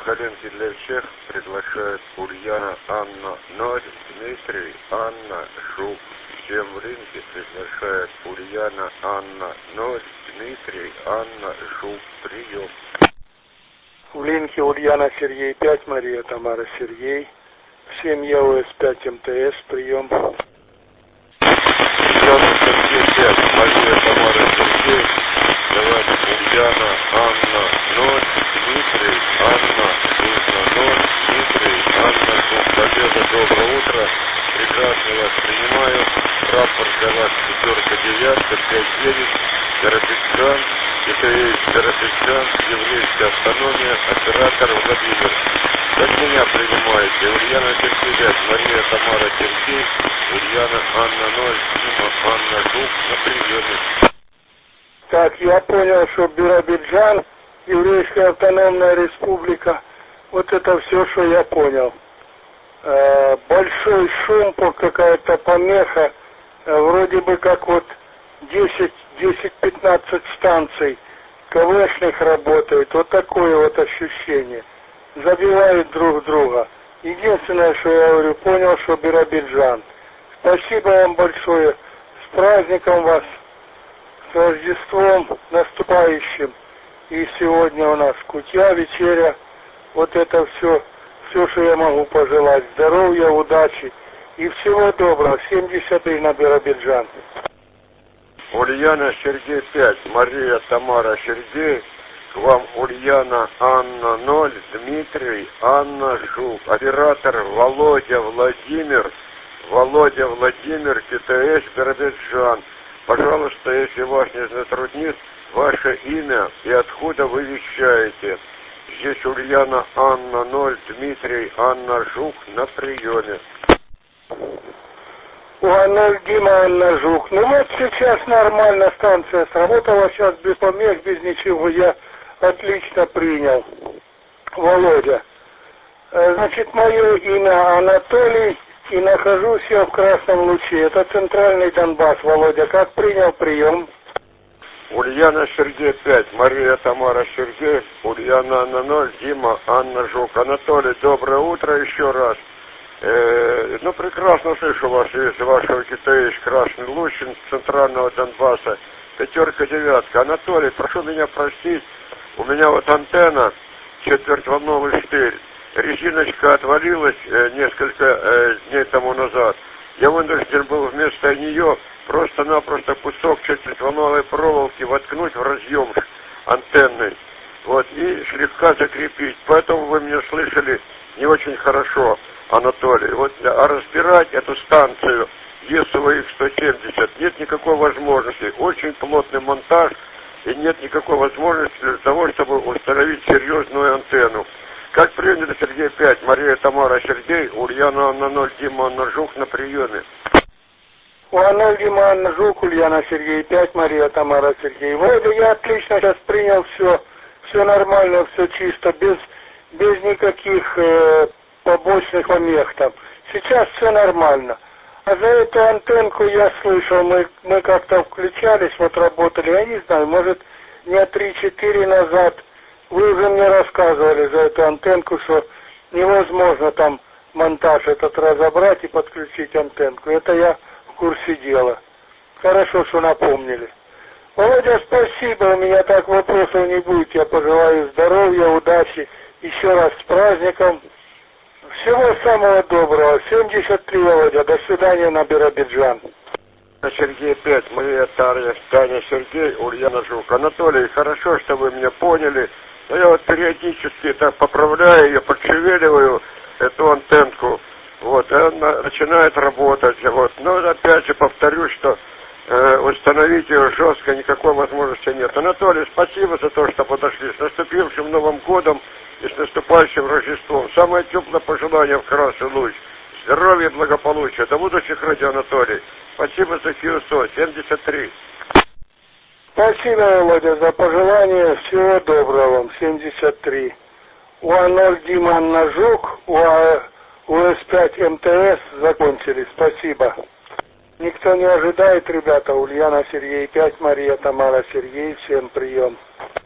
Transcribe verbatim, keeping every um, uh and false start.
коленки для всех приглашает Ульяна, Анна, ноль, Дмитрий, Анна, Жук. Всем в рынке приглашает Ульяна, Анна, ноль, Дмитрий, Анна, Жук. Прием. В линке Ульяна, Сергей, пять, Мария, Тамара, Сергей. Всем ЕОС пять МТС, прием. Ульяна, Сергей, пять, Мария, Тамара, Сергей. Давайте Ульяна, Анна, ноль, Дмитрий, Анна, Жук, ноль, Дмитрий, Анна, Жук. Победа, доброе утро. Прекрасно вас принимаю. Рапорт для вас четверка, девятка, пять, девять. Карапетчан. Это есть Карапетчан, еврейская автономия, оператор Владимир. Как меня принимаете? Ульяна, Сергей, пять, Мария, Тамара, Сергей, Ульяна, Анна, ноль, Дима, Анна, Жук, на приеме. Так, я понял, что Биробиджан, еврейская автономная республика, вот это все, что я понял. Э, большой шум, какая-то помеха, э, вроде бы как вот десять-пятнадцать станций КВшных работает, вот такое вот ощущение. Забивают друг друга. Единственное, что я говорю, понял, что Биробиджан. Спасибо вам большое. С праздником вас, с Рождеством наступающим. И сегодня у нас кутья, вечеря. Вот это все, все, что я могу пожелать. Здоровья, удачи и всего доброго. семьдесят три на Биробиджан. Ульяна, Сергей, пять, Мария, Тамара, Сергей. К вам Ульяна, Анна, ноль, Дмитрий, Анна, Жук. Оператор Володя, Владимир. Володя, Владимир, КТС, Биробиджан. Пожалуйста, если вас не затруднит, ваше имя и откуда вы вещаете. Здесь Ульяна, Анна, ноль, Дмитрий, Анна, Жук на приеме. Уанель, Дима, Анна, Жук. Ну вот сейчас нормально станция сработала, сейчас без помех, без ничего, я отлично принял. Володя. Значит, мое имя Анатолий, и нахожусь я в Красном Луче. Это центральный Донбасс, Володя. Как принял прием? Ульяна, Сергей, пять, Мария, Тамара, Сергей, Ульяна, Анна, ноль, Дима, Анна, Жук. Анатолий, доброе утро еще раз. Э, ну, прекрасно слышу вас из вашего КТС Красный Луч, центрального Донбасса. Пятерка, девятка. Анатолий, прошу меня простить, у меня вот антенна, четвертьволновый штырь. Резиночка отвалилась э, несколько э, дней тому назад. Я вынужден был вместо нее просто-напросто кусок четвертьволновой проволоки воткнуть в разъем антенны. Вот, и слегка закрепить. Поэтому вы меня слышали не очень хорошо, Анатолий. Вот, а разбирать эту станцию ЕСВХ сто семьдесят нет никакой возможности. Очень плотный монтаж, и нет никакой возможности для того, чтобы установить серьезную антенну. Как принято, Сергей, пять, Мария, Тамара, Сергей, Ульяна, Анна, ноль, Дима, Анна, Жук на приеме. Уанель, Дима, Анна, Жук, Ульяна, Сергей, пять, Мария, Тамара, Сергей. Вроде я отлично сейчас принял все, все нормально, все чисто, без, без никаких э, побочных помех там. Сейчас все нормально. А за эту антенку я слышал, мы, мы как-то включались, вот работали, я не знаю, может, дня три-четыре назад. Вы уже мне рассказывали за эту антенку, что невозможно там монтаж этот разобрать и подключить антенку. Это я в курсе дела. Хорошо, что напомнили. Володя, спасибо, у меня так вопросов не будет. Я пожелаю здоровья, удачи. Еще раз с праздником. Всего самого доброго. семьдесят три, Володя. До свидания на Биробиджан. Сергей, пять, Мария, Тарья, Таня, Сергей, Ульяна, Жук. Анатолий, хорошо, что вы меня поняли. Но я вот периодически так поправляю ее, подшевеливаю эту антенку. Вот, и она начинает работать. Вот. Но опять же повторю, что э, установить ее жестко никакой возможности нет. Анатолий, спасибо за то, что подошли. С наступившим Новым годом и с наступающим Рождеством. Самое теплое пожелание в Красный Луч. Здоровья и благополучия. До будущих, радио, Анатолий. Спасибо за КИОСО. семьдесят три. Спасибо, Володя, за пожелание. Всего доброго вам. семьдесят три. УА-ноль Дима, Анна, Жук, УА-УС пять МТС закончили. Спасибо. Никто не ожидает, ребята. Ульяна, Сергей, пять, Мария, Тамара, Сергей. Всем прием.